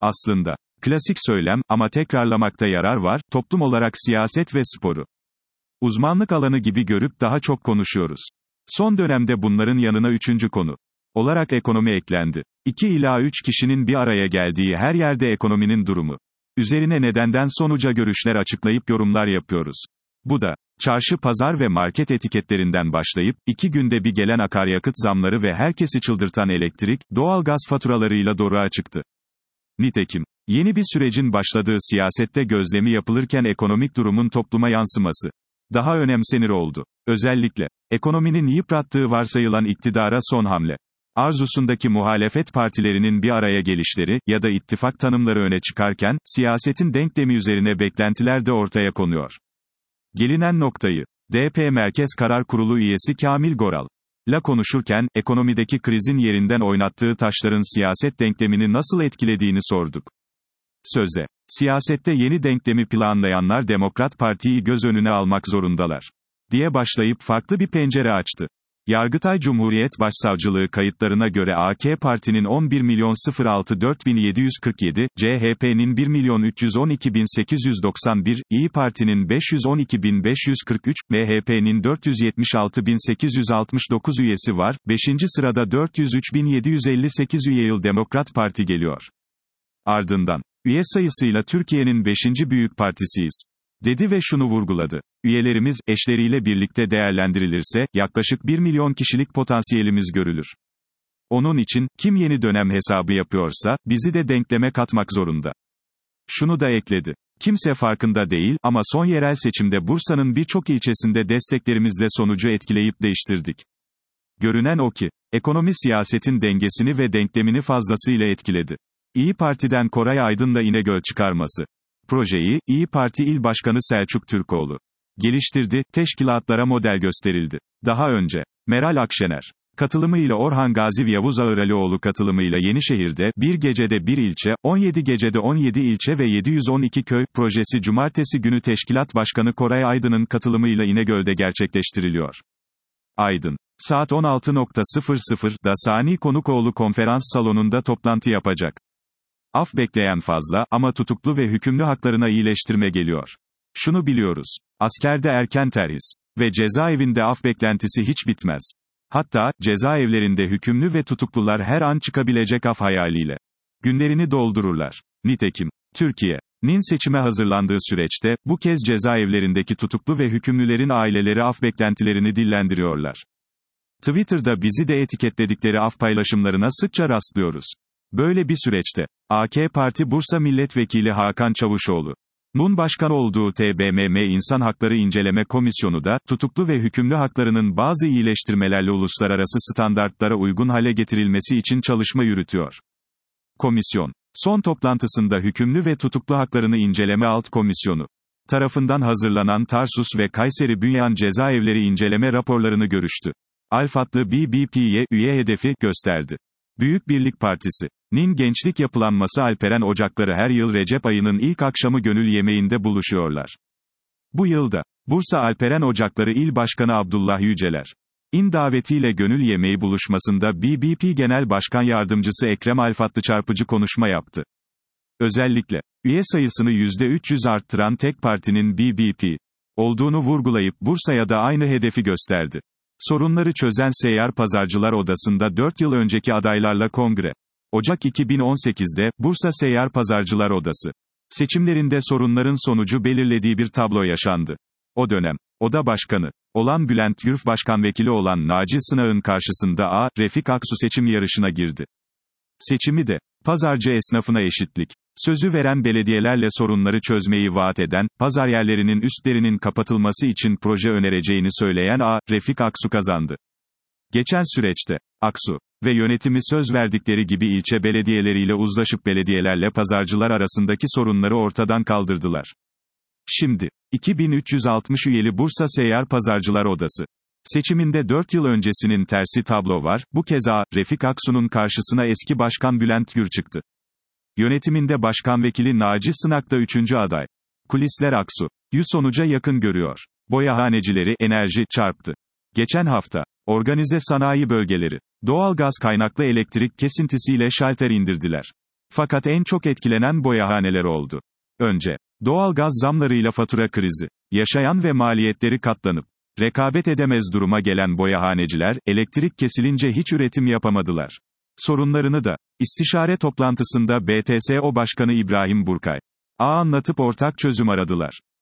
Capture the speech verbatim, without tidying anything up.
Aslında. Klasik söylem, ama tekrarlamakta yarar var, toplum olarak siyaset ve sporu uzmanlık alanı gibi görüp daha çok konuşuyoruz. Son dönemde bunların yanına üçüncü konu olarak ekonomi eklendi. İki ila üç kişinin bir araya geldiği her yerde ekonominin durumu üzerine nedenden sonuca görüşler açıklayıp yorumlar yapıyoruz. Bu da, çarşı pazar ve market etiketlerinden başlayıp, iki günde bir gelen akaryakıt zamları ve herkesi çıldırtan elektrik, doğalgaz faturalarıyla doruğa çıktı. Nitekim, yeni bir sürecin başladığı siyasette gözlemi yapılırken ekonomik durumun topluma yansıması daha önemsenir oldu. Özellikle, ekonominin yıprattığı varsayılan iktidara son hamle arzusundaki muhalefet partilerinin bir araya gelişleri ya da ittifak tanımları öne çıkarken, siyasetin denklemi üzerine beklentiler de ortaya konuyor. Gelinen noktayı, D P Merkez Karar Kurulu üyesi Kamil Goral la konuşurken, ekonomideki krizin yerinden oynattığı taşların siyaset denklemini nasıl etkilediğini sorduk. Söze, siyasette yeni denklemi planlayanlar Demokrat Parti'yi göz önüne almak zorundalar diye başlayıp farklı bir pencere açtı. Yargıtay Cumhuriyet Başsavcılığı kayıtlarına göre A K Parti'nin on bir milyon altı dört bin yedi yüz kırk yedi, C H P'nin bir milyon üç yüz on iki bin sekiz yüz doksan bir, İYİ Parti'nin beş yüz on iki bin beş yüz kırk üç, M H P'nin dört yüz yetmiş altı bin sekiz yüz altmış dokuz üyesi var, beşinci sırada dört yüz üç bin yedi yüz elli sekiz üyeli Demokrat Parti geliyor. Ardından, üye sayısıyla Türkiye'nin beşinci büyük partisiyiz dedi ve şunu vurguladı. Üyelerimiz, eşleriyle birlikte değerlendirilirse, yaklaşık bir milyon kişilik potansiyelimiz görülür. Onun için, kim yeni dönem hesabı yapıyorsa, bizi de denkleme katmak zorunda. Şunu da ekledi. Kimse farkında değil, ama son yerel seçimde Bursa'nın birçok ilçesinde desteklerimizle sonucu etkileyip değiştirdik. Görünen o ki, ekonomi siyasetin dengesini ve denklemini fazlasıyla etkiledi. İYİ Parti'den Koray Aydın'la İnegöl çıkarması projeyi, İYİ Parti İl Başkanı Selçuk Türkoğlu geliştirdi, teşkilatlara model gösterildi. Daha önce, Meral Akşener katılımıyla Orhan Gazi ve Yavuz Ağıralioğlu katılımıyla Yenişehir'de, bir gecede bir ilçe, on yedi gecede on yedi ilçe ve yedi yüz on iki köy projesi cumartesi günü Teşkilat Başkanı Koray Aydın'ın katılımıyla İnegöl'de gerçekleştiriliyor. Aydın, saat on altı sıfırda Sani Konukoğlu konferans salonunda toplantı yapacak. Af bekleyen fazla, ama tutuklu ve hükümlü haklarına iyileştirme geliyor. Şunu biliyoruz. Askerde erken terhis ve cezaevinde af beklentisi hiç bitmez. Hatta, cezaevlerinde hükümlü ve tutuklular her an çıkabilecek af hayaliyle günlerini doldururlar. Nitekim, Türkiye'nin seçime hazırlandığı süreçte, bu kez cezaevlerindeki tutuklu ve hükümlülerin aileleri af beklentilerini dillendiriyorlar. Twitter'da bizi de etiketledikleri af paylaşımlarına sıkça rastlıyoruz. Böyle bir süreçte, A K Parti Bursa Milletvekili Hakan Çavuşoğlu Nun başkan olduğu T B M M İnsan Hakları İnceleme Komisyonu da, tutuklu ve hükümlü haklarının bazı iyileştirmelerle uluslararası standartlara uygun hale getirilmesi için çalışma yürütüyor. Komisyon, son toplantısında hükümlü ve tutuklu haklarını inceleme alt komisyonu tarafından hazırlanan Tarsus ve Kayseri Bünyan cezaevleri inceleme raporlarını görüştü. Alfatlı B B P'ye üye hedefi gösterdi. Büyük Birlik Partisi'nin gençlik yapılanması Alperen Ocakları her yıl Recep ayının ilk akşamı gönül yemeğinde buluşuyorlar. Bu yılda, Bursa Alperen Ocakları İl Başkanı Abdullah Yüceler İn davetiyle gönül yemeği buluşmasında B B P Genel Başkan Yardımcısı Ekrem Alfatlı çarpıcı konuşma yaptı. Özellikle, üye sayısını yüzde üç yüz arttıran tek partinin B B P olduğunu vurgulayıp Bursa'ya da aynı hedefi gösterdi. Sorunları çözen Seyyar Pazarcılar Odası'nda dört yıl önceki adaylarla kongre. Ocak iki bin on sekizde, Bursa Seyyar Pazarcılar Odası seçimlerinde sorunların sonucu belirlediği bir tablo yaşandı. O dönem, oda başkanı olan Bülent Gürf başkanvekili olan Naci Sınak'ın karşısında A. Refik Aksu seçim yarışına girdi. Seçimi de, pazarcı esnafına eşitlik sözü veren belediyelerle sorunları çözmeyi vaat eden, pazar yerlerinin üstlerinin kapatılması için proje önereceğini söyleyen A. Refik Aksu kazandı. Geçen süreçte, Aksu ve yönetimi söz verdikleri gibi ilçe belediyeleriyle uzlaşıp belediyelerle pazarcılar arasındaki sorunları ortadan kaldırdılar. Şimdi, iki bin üç yüz altmış üyeli Bursa Seyyar Pazarcılar Odası seçiminde dört yıl öncesinin tersi tablo var, bu kez A. Refik Aksu'nun karşısına eski başkan Bülent Gür çıktı. Yönetiminde başkanvekili Naci Sınak da üçüncü aday. Kulisler Aksu'yu sonuca yakın görüyor. Boyahanecileri, enerji, çarptı. Geçen hafta, organize sanayi bölgeleri, doğalgaz kaynaklı elektrik kesintisiyle şalter indirdiler. Fakat en çok etkilenen boyahaneler oldu. Önce, doğalgaz zamlarıyla fatura krizi, yaşayan ve maliyetleri katlanıp, rekabet edemez duruma gelen boyahaneciler, elektrik kesilince hiç üretim yapamadılar. Sorunlarını da, istişare toplantısında B T S O Başkanı İbrahim Burkay A anlatıp ortak çözüm aradılar.